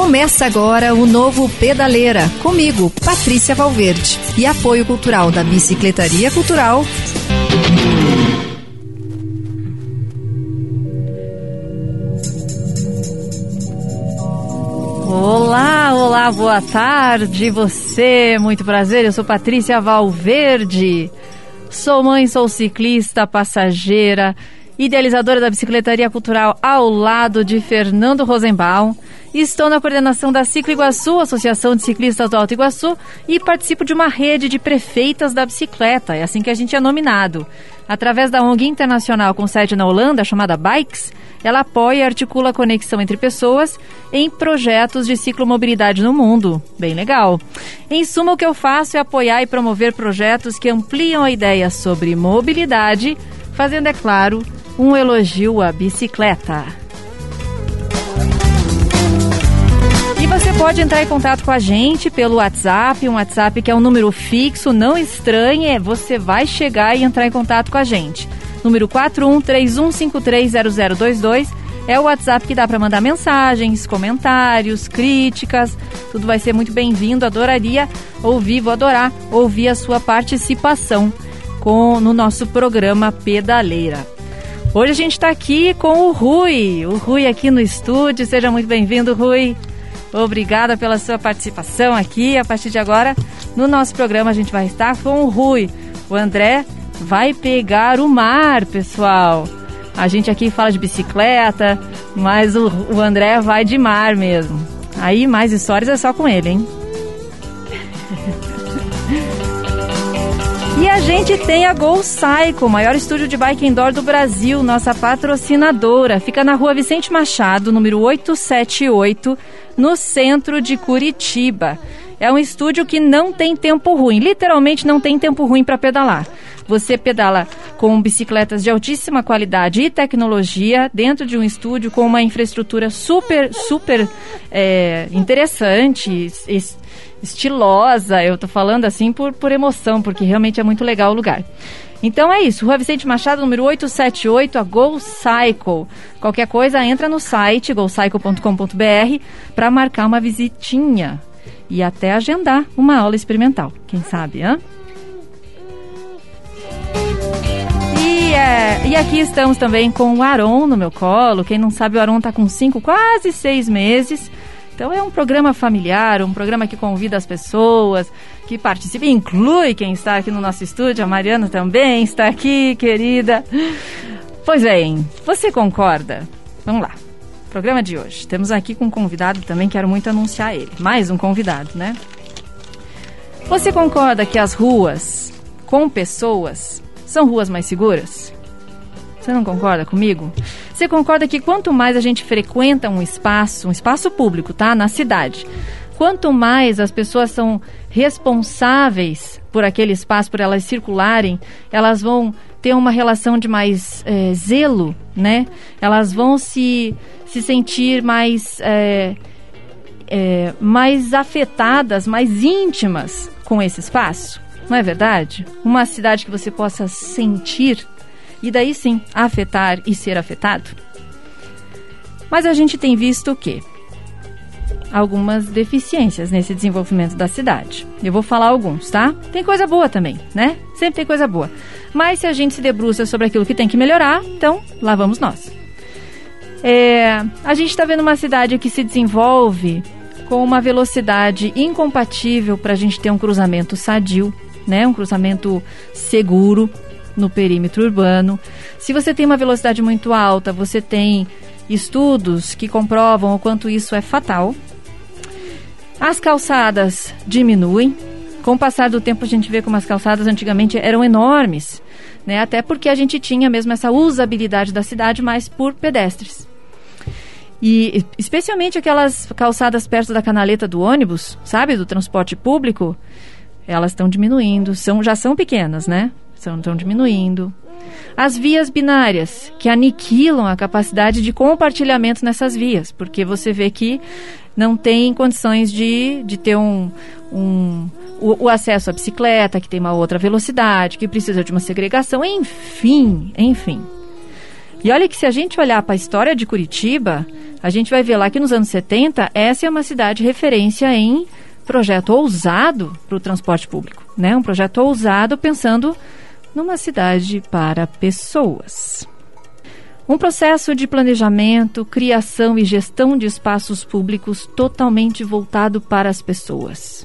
Começa agora o novo Pedaleira, comigo, Patrícia Valverde, e apoio cultural da Bicicletaria Cultural. Olá, boa tarde você, muito prazer, eu sou Patrícia Valverde, sou mãe, sou ciclista, passageira, idealizadora da Bicicletaria Cultural ao lado de Fernando Rosenbaum. Estou na coordenação da Ciclo Iguaçu, Associação de Ciclistas do Alto Iguaçu, e participo de uma rede de prefeitas da bicicleta, é assim que a gente é nominado. Através da ONG internacional com sede na Holanda, chamada Bikes, ela apoia e articula a conexão entre pessoas em projetos de ciclomobilidade no mundo. Bem legal. Em suma, o que eu faço é apoiar e promover projetos que ampliam a ideia sobre mobilidade, fazendo, é claro, um elogio à bicicleta. E você pode entrar em contato com a gente pelo WhatsApp, um WhatsApp que é um número fixo, não estranhe, você vai chegar e entrar em contato com a gente. Número 4131530022 é o WhatsApp que dá para mandar mensagens, comentários, críticas, tudo vai ser muito bem-vindo, adoraria ouvir, vou adorar ouvir a sua participação no nosso programa Pedaleira. Hoje a gente está aqui com o Rui aqui no estúdio, seja muito bem-vindo, Rui. Obrigada pela sua participação aqui. A partir de agora, no nosso programa, a gente vai estar com o Rui. O André vai pegar o mar, pessoal. A gente aqui fala de bicicleta, mas o André vai de mar mesmo. Aí, mais histórias é só com ele, hein? E a gente tem a Go Cycle, o maior estúdio de bike indoor do Brasil, nossa patrocinadora. Fica na rua Vicente Machado, número 878, no centro de Curitiba. É um estúdio que não tem tempo ruim, literalmente não tem tempo ruim para pedalar. Você pedala com bicicletas de altíssima qualidade e tecnologia dentro de um estúdio com uma infraestrutura super interessante, estilosa. Eu tô falando assim por emoção, porque realmente é muito legal o lugar. Então é isso, Rua Vicente Machado, número 878, a Go Cycle. Qualquer coisa, entra no site gocycle.com.br para marcar uma visitinha e até agendar uma aula experimental, quem sabe, hã? E aqui estamos também com o Aron no meu colo. Quem não sabe, o Aron está com quase 6 meses. Então é um programa familiar, um programa que convida as pessoas, que participa, inclui quem está aqui no nosso estúdio. A Mariana também está aqui, querida. Pois bem, você concorda? Vamos lá, programa de hoje. Temos aqui com um convidado também, quero muito anunciar ele. Mais um convidado, né? Você concorda que as ruas com pessoas são ruas mais seguras? Você não concorda comigo? Você concorda que quanto mais a gente frequenta um espaço público, tá? Na cidade, quanto mais as pessoas são responsáveis por aquele espaço, por elas circularem, elas vão ter uma relação de mais zelo, né? Elas vão se sentir mais afetadas, mais íntimas com esse espaço. Não é verdade? Uma cidade que você possa sentir e daí sim afetar e ser afetado. Mas a gente tem visto o quê? Algumas deficiências nesse desenvolvimento da cidade. Eu vou falar alguns, tá? Tem coisa boa também, né? Sempre tem coisa boa. Mas se a gente se debruça sobre aquilo que tem que melhorar, então lá vamos nós. A gente está vendo uma cidade que se desenvolve com uma velocidade incompatível para a gente ter um cruzamento sadio, né? Um cruzamento seguro no perímetro urbano. Se você tem uma velocidade muito alta, você tem estudos que comprovam o quanto isso é fatal. As calçadas diminuem. Com o passar do tempo, a gente vê como as calçadas antigamente eram enormes, né? Até porque a gente tinha mesmo essa usabilidade da cidade mais por pedestres. E especialmente aquelas calçadas perto da canaleta do ônibus, sabe? Do transporte público, elas estão diminuindo. Já são pequenas, né? Estão diminuindo. As vias binárias, que aniquilam a capacidade de compartilhamento nessas vias, porque você vê que não tem condições de ter o acesso à bicicleta, que tem uma outra velocidade, que precisa de uma segregação, enfim. E olha que se a gente olhar para a história de Curitiba, a gente vai ver lá que nos anos 70, essa é uma cidade referência em projeto ousado para o transporte público, né? Um projeto ousado pensando numa cidade para pessoas. Um processo de planejamento, criação e gestão de espaços públicos totalmente voltado para as pessoas.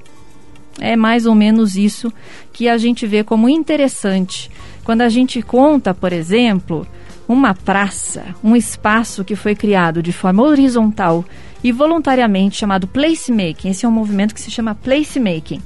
É mais ou menos isso que a gente vê como interessante quando a gente conta, por exemplo, uma praça, um espaço que foi criado de forma horizontal e voluntariamente chamado placemaking. Esse é um movimento que se chama placemaking,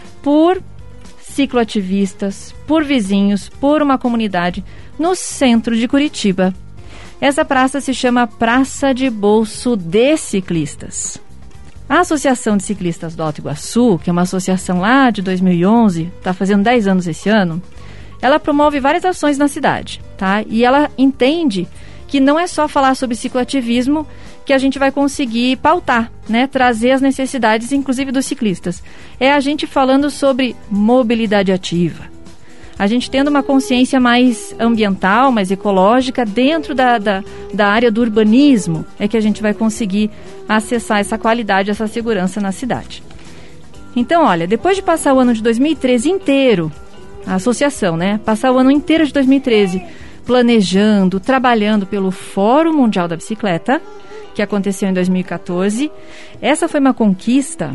por cicloativistas, por vizinhos, por uma comunidade no centro de Curitiba. Essa praça se chama Praça de Bolso de Ciclistas. A Associação de Ciclistas do Alto Iguaçu, que é uma associação lá de 2011, está fazendo 10 anos esse ano, ela promove várias ações na cidade, tá? E ela entende que não é só falar sobre cicloativismo que a gente vai conseguir pautar, né? Trazer as necessidades, inclusive dos ciclistas. É a gente falando sobre mobilidade ativa. A gente tendo uma consciência mais ambiental, mais ecológica, dentro da área do urbanismo, é que a gente vai conseguir acessar essa qualidade, essa segurança na cidade. Então, olha, depois de passar o ano de 2013 inteiro, a associação, né? Passar o ano inteiro de 2013 planejando, trabalhando pelo Fórum Mundial da Bicicleta, que aconteceu em 2014. Essa foi uma conquista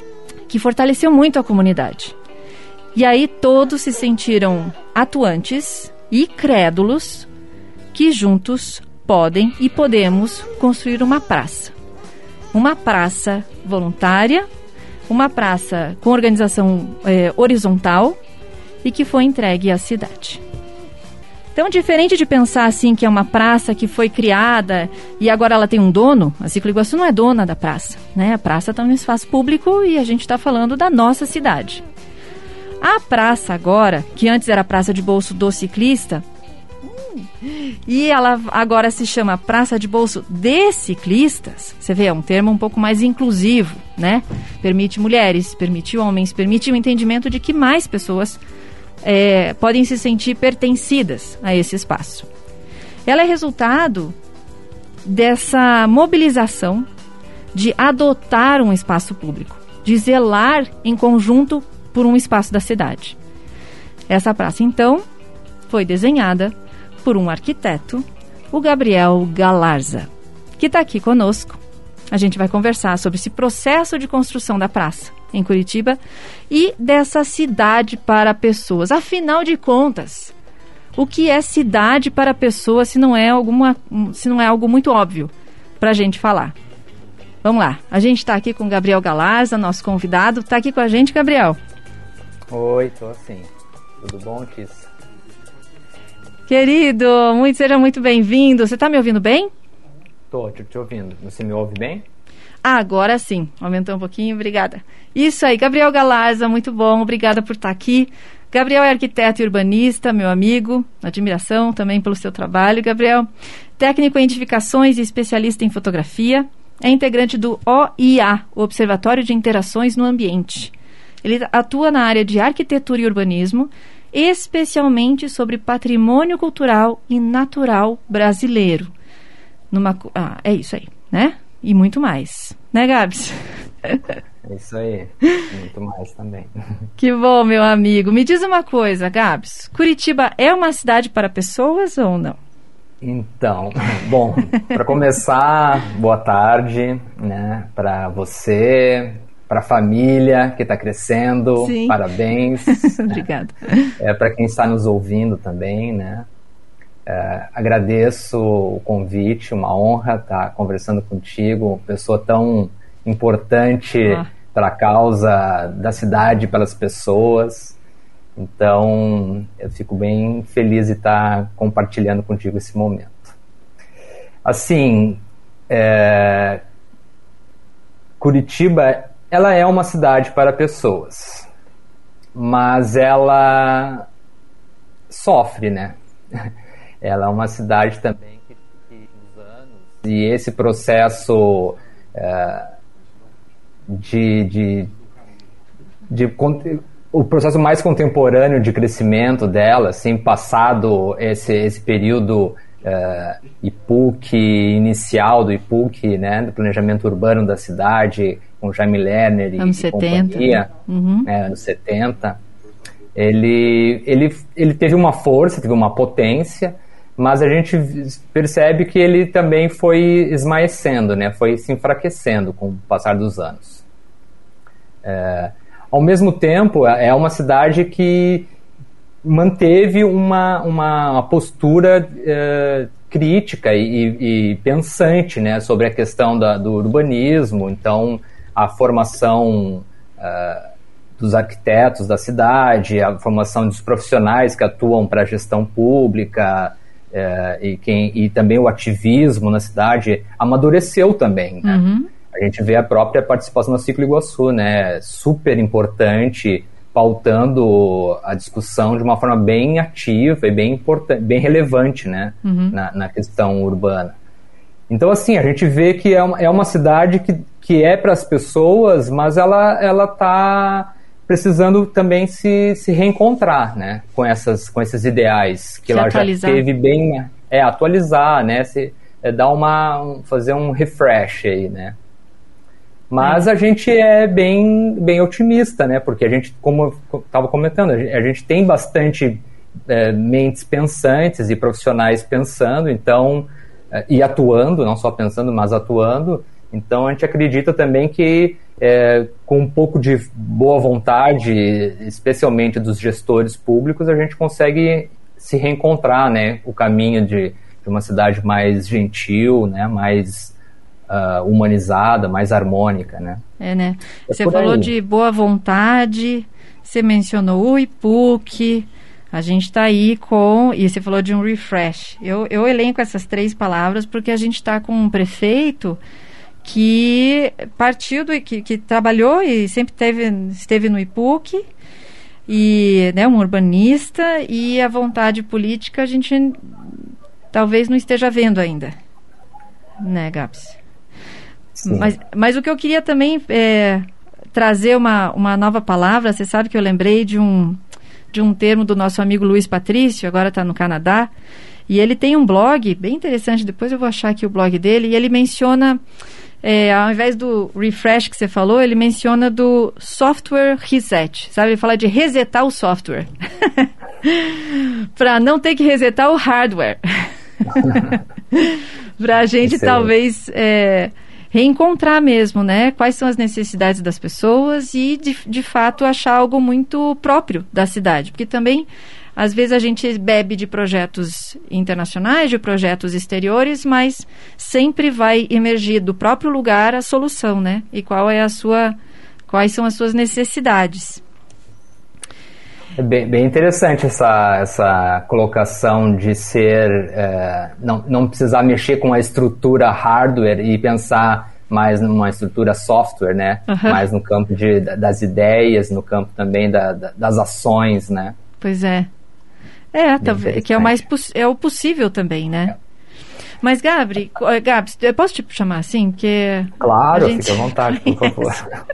que fortaleceu muito a comunidade. E aí todos se sentiram atuantes e crédulos que juntos podem e podemos construir uma praça. Uma praça voluntária, uma praça com organização horizontal e que foi entregue à cidade. Então, diferente de pensar assim que é uma praça que foi criada e agora ela tem um dono, a Ciclo Iguaçu não é dona da praça, né? A praça está no espaço público e a gente está falando da nossa cidade. A praça agora, que antes era Praça de Bolso do Ciclista, e ela agora se chama Praça de Bolso de Ciclistas, você vê, é um termo um pouco mais inclusivo, né? Permite mulheres, permite homens, permite o entendimento de que mais pessoas podem se sentir pertencidas a esse espaço. Ela é resultado dessa mobilização de adotar um espaço público, de zelar em conjunto por um espaço da cidade. Essa praça, então, foi desenhada por um arquiteto, o Gabriel Galarza, que está aqui conosco. A gente vai conversar sobre esse processo de construção da praça em Curitiba e dessa cidade para pessoas. Afinal de contas, o que é cidade para pessoas se não é algo muito óbvio para a gente falar? Vamos lá, a gente está aqui com o Gabriel Galarza, nosso convidado. Está aqui com a gente, Gabriel? Oi, tô assim. Tudo bom, Tiz? Querido, seja muito bem-vindo. Você está me ouvindo bem? Tô te ouvindo. Você me ouve bem? Agora sim. Aumentou um pouquinho, obrigada. Isso aí, Gabriel Galarza, muito bom. Obrigada por estar aqui. Gabriel é arquiteto e urbanista, meu amigo. Admiração também pelo seu trabalho, Gabriel. Técnico em edificações e especialista em fotografia. É integrante do OIA, o Observatório de Interações no Ambiente. Ele atua na área de arquitetura e urbanismo, especialmente sobre patrimônio cultural e natural brasileiro. É isso aí, né? E muito mais. Né, Gabs? É isso aí. Muito mais também. Que bom, meu amigo. Me diz uma coisa, Gabs. Curitiba é uma cidade para pessoas ou não? Então, bom, para começar, boa tarde, né? Para você, para a família que está crescendo. Sim. Parabéns. Obrigada. Para quem está nos ouvindo também, né? Agradeço o convite, uma honra estar conversando contigo, pessoa tão importante para a causa da cidade, pelas pessoas. Então, eu fico bem feliz de estar compartilhando contigo esse momento. Assim, Curitiba, ela é uma cidade para pessoas, mas ela sofre, né? Ela é uma cidade também que nos anos, e esse processo o processo mais contemporâneo de crescimento dela, assim, passado esse período IPUC inicial do IPUC, né, do planejamento urbano da cidade, com Jaime Lerner e anos 70, companhia, anos 70, ele teve uma força, teve uma potência, mas a gente percebe que ele também foi esmaecendo, né, foi se enfraquecendo com o passar dos anos. Ao mesmo tempo, é uma cidade que manteve uma postura crítica e pensante, né, sobre a questão do urbanismo. Então, a formação dos arquitetos da cidade, a formação dos profissionais que atuam para a gestão pública e também o ativismo na cidade amadureceu também, né? A gente vê a própria participação no Ciclo Iguaçu, né, super importante, pautando a discussão de uma forma bem ativa e bem importante, bem relevante, né, na questão urbana. Então, assim, a gente vê que é uma cidade que é para as pessoas, mas ela está precisando também se reencontrar, né, com esses ideais que ela atualizar. Já teve bem, atualizar, né, fazer um refresh aí, né. Mas a gente é bem otimista, né? Porque a gente, como eu estava comentando, a gente tem bastante mentes pensantes e profissionais pensando, então, e atuando, não só pensando, mas atuando. Então, a gente acredita também que, com um pouco de boa vontade, especialmente dos gestores públicos, a gente consegue se reencontrar, né? O caminho de uma cidade mais gentil, né? Mais humanizada, mais harmônica, né? Né? Você falou de boa vontade, você mencionou o IPUC, a gente está aí e você falou de um refresh. Eu elenco essas 3 palavras porque a gente está com um prefeito que partiu que trabalhou e sempre esteve no IPUC, e, né, um urbanista, e a vontade política a gente talvez não esteja vendo ainda, né, Gabs? Mas o que eu queria também trazer uma nova palavra. Você sabe que eu lembrei de um termo do nosso amigo Luiz Patrício, agora está no Canadá, e ele tem um blog bem interessante, depois eu vou achar aqui o blog dele, e ele menciona, ao invés do refresh que você falou, ele menciona do software reset, sabe? Ele fala de resetar o software, para não ter que resetar o hardware, para a gente talvez... reencontrar mesmo, né? Quais são as necessidades das pessoas e, de fato, achar algo muito próprio da cidade. Porque também, às vezes, a gente bebe de projetos internacionais, de projetos exteriores, mas sempre vai emergir do próprio lugar a solução, né? E quais são as suas necessidades. É bem interessante essa colocação de ser, não precisar mexer com a estrutura hardware e pensar mais numa estrutura software, né? Mais no campo das ideias, no campo também das ações, né? Pois é. Talvez, que é o possível também, né? Mas, Gabs, eu posso te chamar assim? Porque claro, fique à vontade, por favor.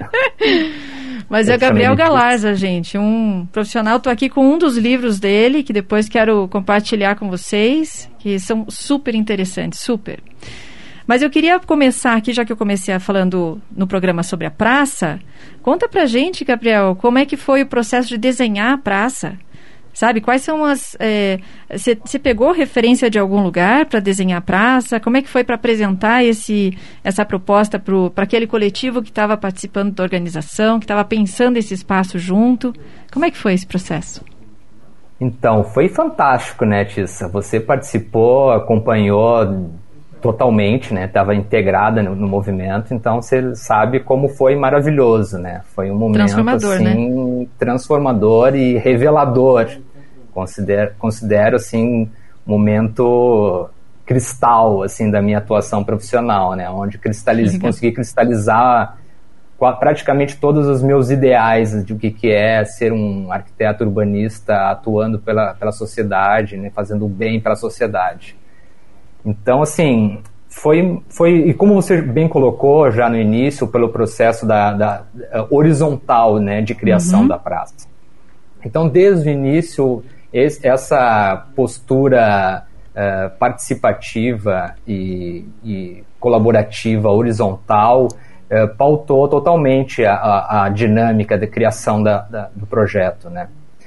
Mas é o Gabriel Galarza, gente, um profissional. Estou aqui com um dos livros dele, que depois quero compartilhar com vocês, que são super interessantes, super. Mas eu queria começar aqui, já que eu comecei falando no programa sobre a praça, conta pra gente, Gabriel, como é que foi o processo de desenhar a praça? Sabe, quais são as... Você pegou referência de algum lugar para desenhar a praça? Como é que foi para apresentar essa proposta para aquele coletivo que estava participando da organização, que estava pensando esse espaço junto? Como é que foi esse processo? Então, foi fantástico, né, Tissa? Você participou, acompanhou totalmente, né? Estava integrada no movimento, então você sabe como foi maravilhoso, né? Foi um momento transformador, assim, né? Transformador e revelador. Considero assim, um momento cristal assim da minha atuação profissional, né? Onde consegui cristalizar praticamente todos os meus ideais de o que é ser um arquiteto urbanista atuando pela sociedade, né? Fazendo o bem para a sociedade. Então, assim, foi, e como você bem colocou já no início, pelo processo da horizontal, né, de criação da praça. Então, desde o início, essa postura participativa e colaborativa, horizontal, pautou totalmente a dinâmica de criação do projeto, né?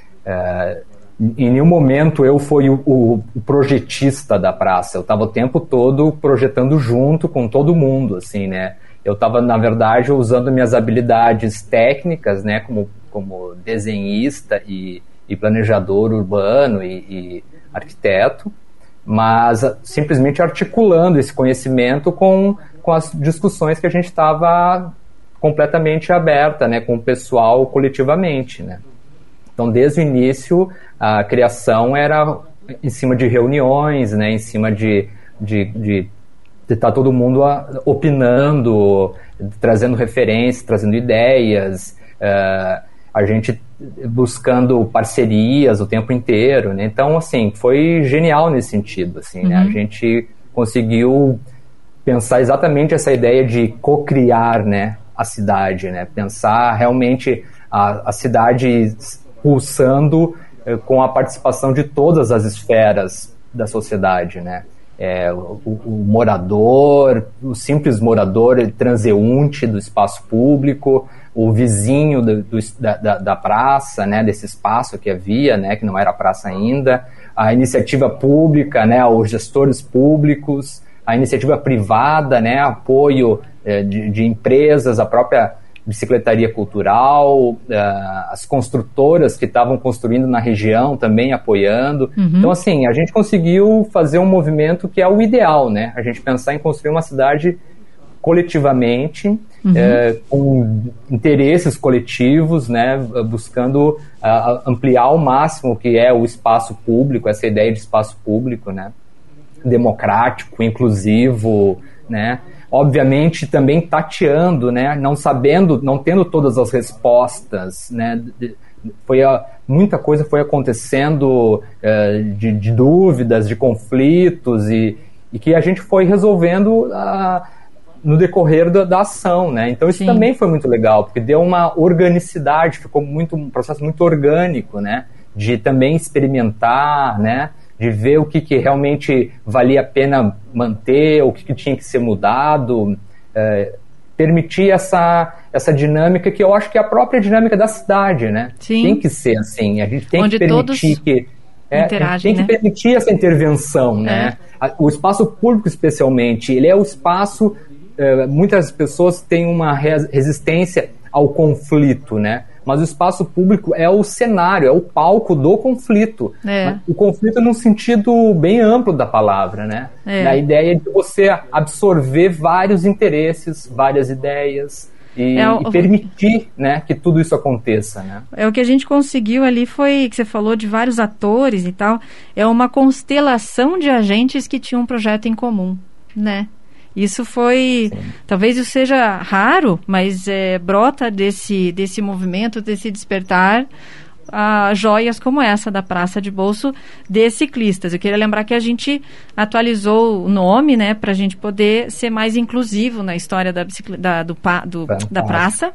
Em nenhum momento eu fui o projetista da praça, eu estava o tempo todo projetando junto com todo mundo, assim, né? Eu estava, na verdade, usando minhas habilidades técnicas, né, como desenhista e planejador urbano e arquiteto, mas simplesmente articulando esse conhecimento com as discussões que a gente estava completamente aberta, né, com o pessoal coletivamente, né. Então, desde o início, a criação era em cima de reuniões, né, em cima de estar todo mundo opinando, trazendo referências, trazendo ideias, a gente buscando parcerias o tempo inteiro, né? Então, assim, foi genial nesse sentido, assim, né? A gente conseguiu pensar exatamente essa ideia de co-criar, né, a cidade, né? Pensar realmente a cidade pulsando com a participação de todas as esferas da sociedade, né? O morador, o simples morador, transeunte do espaço público, o vizinho da praça, né, desse espaço que havia, né, que não era praça ainda, a iniciativa pública, né, os gestores públicos, a iniciativa privada, né, apoio de empresas, a própria bicicletaria cultural, as construtoras que estavam construindo na região também apoiando. Então, assim, a gente conseguiu fazer um movimento que é o ideal, né? A gente pensar em construir uma cidade coletivamente, com interesses coletivos, né? Buscando ampliar ao máximo o que é o espaço público, essa ideia de espaço público, né? Democrático, inclusivo, né? Obviamente também tateando, né, não tendo todas as respostas, né, muita coisa foi acontecendo de dúvidas, de conflitos e que a gente foi resolvendo no decorrer da ação, né, então isso também foi muito legal, porque deu uma organicidade, ficou um processo muito orgânico, né, de também experimentar, né, de ver o que realmente valia a pena manter, o que tinha que ser mudado, permitir essa dinâmica que eu acho que é a própria dinâmica da cidade, né? Sim. Tem que ser assim, a gente tem onde que permitir que interagem, tem que permitir essa intervenção, né? O espaço público, especialmente, ele é o espaço, muitas pessoas têm uma resistência ao conflito, né? Mas o espaço público é o cenário, é o palco do conflito. O conflito num sentido bem amplo da palavra, né? A ideia de você absorver vários interesses, várias ideias e permitir, né, que tudo isso aconteça, né? O que a gente conseguiu ali foi, que você falou de vários atores e tal, é uma constelação de agentes que tinham um projeto em comum, né? Isso foi, talvez isso seja raro, mas brota desse movimento, desse despertar, joias como essa da Praça de Bolso de ciclistas. Eu queria lembrar que a gente atualizou o nome, né, para a gente poder ser mais inclusivo na história da praça.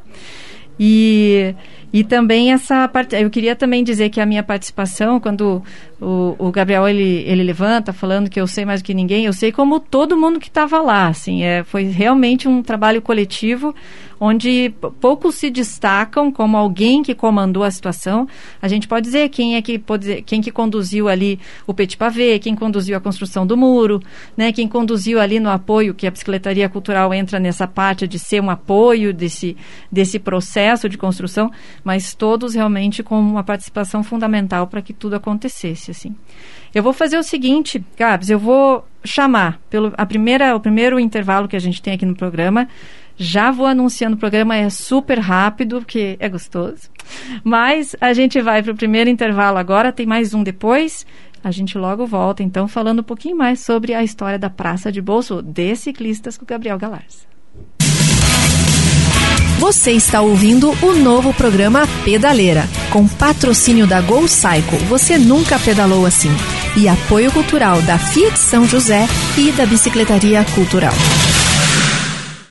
E também essa parte, eu queria também dizer que a minha participação, quando o Gabriel ele levanta falando que eu sei mais do que ninguém, eu sei como todo mundo que estava lá, assim, foi realmente um trabalho coletivo onde poucos se destacam como alguém que comandou a situação. A gente pode dizer quem que conduziu ali o Petit Pavé, quem conduziu a construção do muro, né, quem conduziu ali no apoio, que a bicicletaria cultural entra nessa parte de ser um apoio desse processo de construção, mas todos realmente com uma participação fundamental para que tudo acontecesse, assim. Eu vou fazer o seguinte, Gabs, eu vou chamar o primeiro intervalo que a gente tem aqui no programa. Já vou anunciando, o programa é super rápido, porque é gostoso. Mas a gente vai para o primeiro intervalo agora, tem mais um depois. A gente logo volta, então, falando um pouquinho mais sobre a história da Praça de Bolso de ciclistas com o Gabriel Galarza. Você está ouvindo o novo programa Pedaleira, com patrocínio da Go Cycle. Você nunca pedalou assim. E apoio cultural da Fiat São José e da Bicicletaria Cultural.